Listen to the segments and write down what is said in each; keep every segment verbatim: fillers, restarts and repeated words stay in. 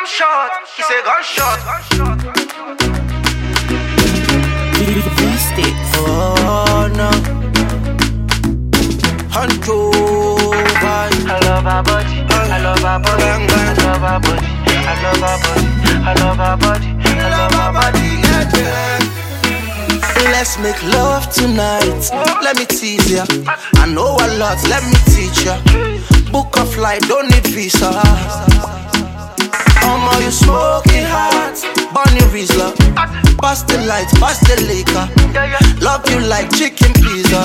bomb shot, he say gunshot. V-Sticks. Oh no, Huncho vibe. I love her body, I love her body, I love her body, I love her body, I love her body, I love her body, yeah, yeah. Let's make love tonight. Let me tease ya. I know a lot, let me teach ya. Book a flight, don't need visa. Omo, you smoking hot, Bonnie Rizla. Pass the light, pass the liquor. Love you like chicken pizza.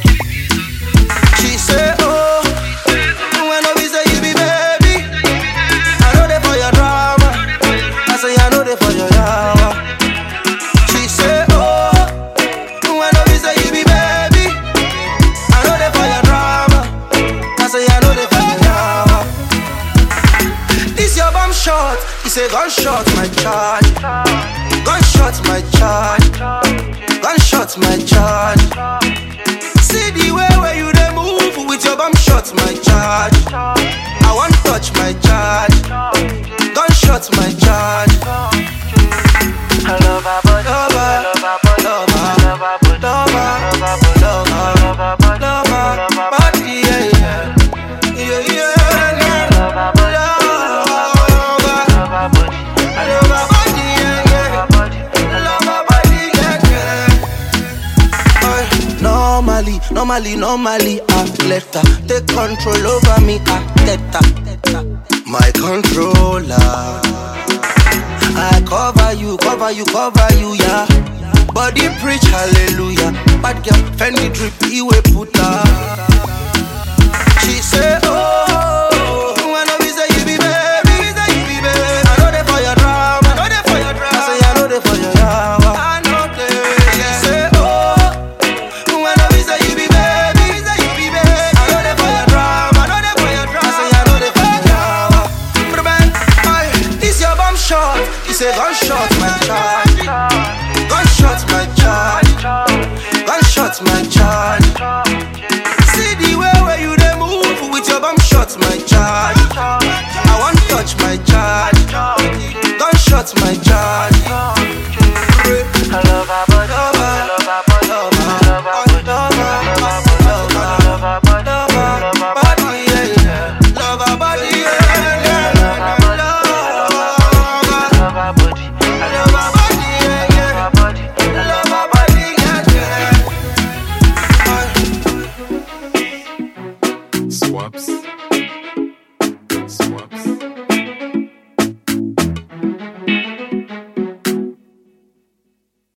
She say, oh, when I say you be baby, I know they for your drama. I say I know they for your drama. She say, oh, when I say you be baby, I know they for your drama. I say I know they for your drama. This your bomb shot, he say gunshot my charge. Gunshot my charge. Gunshot my charge. See the way where you dey move with your bomb shot my charge. I want touch my charge. Gunshot my charge. I love her body, I love her body, I love her body, Love her, I love her body, I love her body, love I her, love her body, yeah, yeah, yeah, yeah, yeah. love her body, Love her, love her body, I love her body, yeah, yeah. love her body, Love her body, yeah, yeah. Ay, Normally, normally, normally, I let her take control over me. I let her, my controller. I cover you, cover you, cover you, yeah. Body preach hallelujah. Bad girl, Fendi drip, he will put her. She say, oh, when I say you be baby, say you be baby. I know they for your drama, I know they for your drama. I say I know they for your drama. I know they. She say, oh, when I say you be baby, say you be baby. I know they for your drama, I know they for your drama. I say I know they for your drama. But man, aye, this your bomb shot. He say gunshot my charge. Gunshot my charge. Gunshot my charge. See the way where you dey move with your bomb shot my charge. I want touch my charge. Gunshot my charge.